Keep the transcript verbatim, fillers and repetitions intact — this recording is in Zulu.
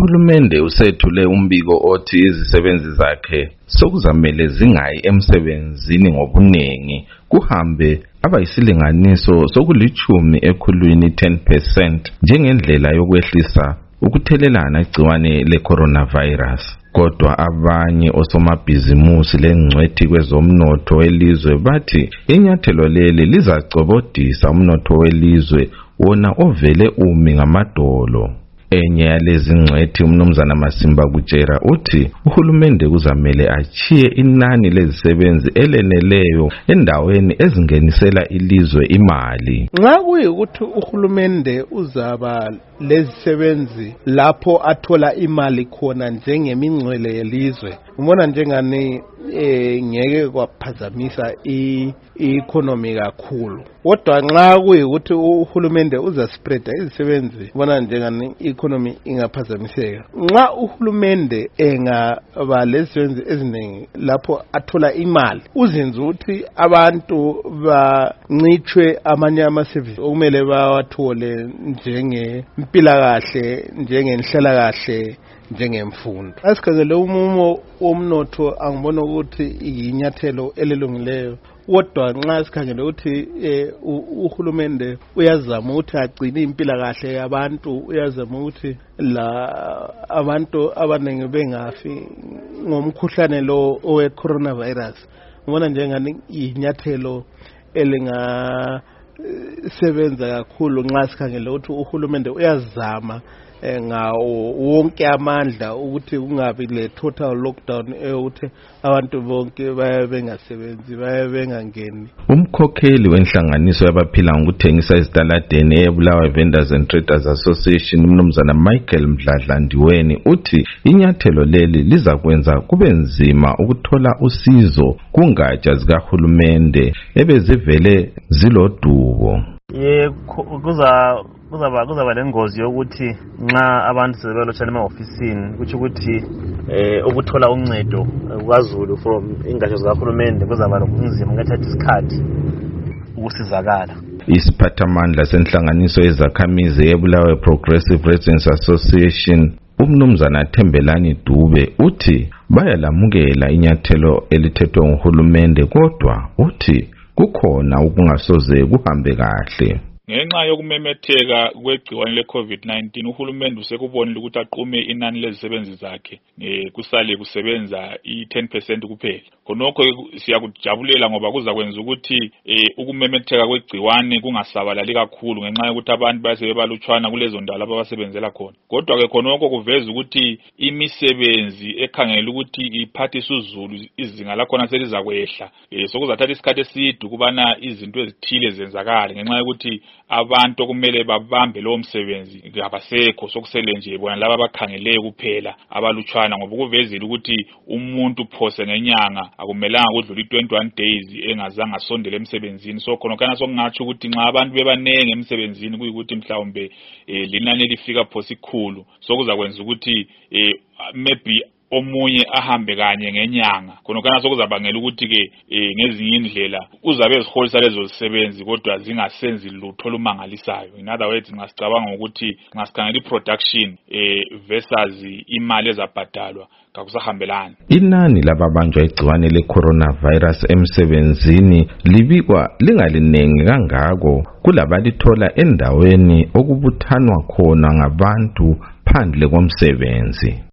Uhulumende usethule umbiko othi izisebenzi zakhe sokuzamele zingayi emsebenzini ngobunengi kuhambe abayisilinganiso sokulithumi ekhulwini ten percent njengendlela yokwehlisa ukuthelelana igciwane le-coronavirus. Kodwa abanye osomabhizimusi lengcwethi kwezomnotho welizwe bathi inyathelo leli lizacobodisa umnotho welizwe wona ovele umi ngamadolo. Enye yalezi ngcwethi umnumzana Masimba Kutshera uthi uhulumende kuzamele achiye inani lezisebenzi eleneleyo endaweni ezingenisela ilizwe imali. Nxa kuyikuthi uhulumende uzaba lezisebenzi lapho athola imali khona njengemingcwele yelizwe, ubona njengani eh ngeke kwaphazamisa i-economy kakhulu. Kodwa nxa kuyikuthi uhulumende uza spread izisebenzi, ubona njengani i-economy ingaphazamiseka. Nxa uhulumende engaba lezisebenzi eziningi lapho athola imali, uzenza ukuthi abantu bancitshwe amanye ama-service okumele bawathole njengempilakahle, njengenhlalakahle, njengemfundo. Asikhangele umumo womnotho angibona ukuthi inyathelo elilungileyo. Kodwa nxa sikhangele ukuthi uhulumende uyazama ukuthi agcine impilakahle yabantu, uyazama ukuthi la abantu abaningi bengafi ngomkhuhlane lo owe coronavirus, ngibona njengani inyathelo elinga sebenza kakhulu nxa sikhangele ukuthi uhulumende uyazama ngawo wonke amandla ukuthi kungabi le total lockdown ukuthi abantu bonke baye bengasebenzi, baye bengangeni. Umkhokheli wenhlanganiso yabaphila ngokuthengisa ezitaladeni eBulawayo Vendors and Traders Association umnumzana Michael Mdladla Ndiweni uthi inyathelo leli lizakwenza kube nzima ukuthola usizo kungatsha zikahulumende ebezivele zilodubo. Ye kuza kuzaba kuzaba lengozi yokuthi nxa abantu sebelotshana ema-ofisini kuthi ukuthi eh ukuthola uncedo kwaZulu from ingatsha zikahulumende kuzaba lokunzima, ngathatha isikhathi ukusizakala. Isiphathamandla senhlanganiso yezakhamizi eBulawayo Progressive Residents Association umnumzana Thembelani Dube uthi bayalamukela inyathelo elithethwe nguhulumende, kodwa uthi kukhona ukungasoze kuhambe kahle. Ngenxa yokumemetheka kwegciwane le-COVID nineteen uhulumende usekubonile ukuthi aqume inani lezisebenzi zakhe eh kusale kusebenza i-ten percent kuphela. Khonokho siyakujabulela ngoba kuzakwenza ukuthi eh ukumemetheka kwegciwane kungasabalali kakhulu ngenxa yokuthi abantu basebebalutshwana kulezo ndawo lapho abasebenzela khona. Kodwa ke khonokho kuveza ukuthi imisebenzi ekhangela ukuthi iphathise uZulu izinga lakhona selizakwehla. Eh sokuzathatha isikhathi eside kubana izinto ezithile zenzakala ngenxa yokuthi abantu okumele babambe lo msebenzi ngabasekho, sokusele nje bona laba abakhangeleyo kuphela abalutshwana, ngoba kuvezile ukuthi umuntu phose ngenyanga akumelanga kudlula i-twenty-one days engazange asondele emsebenzini. So khona kana sokungatsho ukuthi nxa abantu bebanenge emsebenzini kuyikuthi mhlawumbe eh linani lifika phose ikhulu, sokuzakwenza ukuthi eh maybe omunye ahambe kanye ngenyanga. Khona kana sokuzabangela ukuthi ke ngezinye indlela uzabe eziholisa lezo zisebenzi kodwa zingasenzi lutho lumangalisayo. In other words, ngasicabanga ukuthi ngasikhangela i-production eh versus imali ezabhadalwa kakusahambelani. Inani lababanjwa igciwane le-coronavirus emsebenzini libikwa lingalinengi kangako kulabalithola endaweni okubuthanwa khona ngabantu phandle komsebenzi.